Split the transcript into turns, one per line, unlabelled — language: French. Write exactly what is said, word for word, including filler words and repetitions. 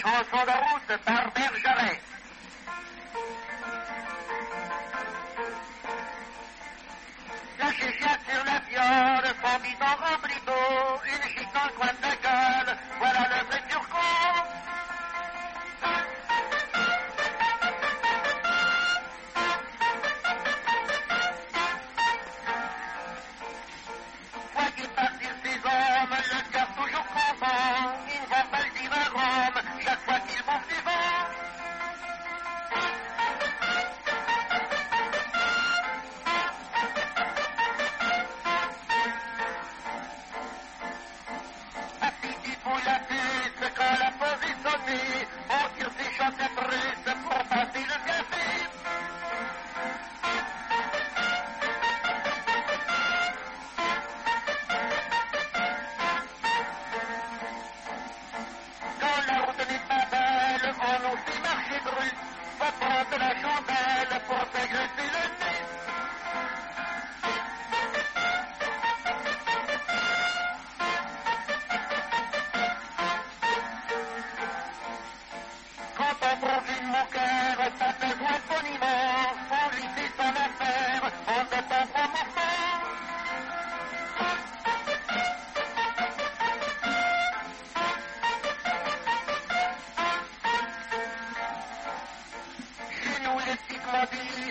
chanson de route par Bergeret. La chéchiate sur la fiole, son bidon rempli d'eau, une chic dans le coin de la gueule, voilà le vrai turco. Quoi qu'il partir ces hommes, le cœur toujours content, ils ne vont pas le dire à Rome, chaque fois qu'ils bouffent du vent. Pour la puce, quand la pause est sonnée, on tire ses chaussettes russes pour passer le café. Quand la route n'est pas belle, on nous fait marcher dru, va prendre la chandelle pour s'agresser le nez. Quand on trouve une moquère, ça fait jouer boniment, on lui fait son affaire, on ne t'en prend pas. Chez nous, les petites mobiles,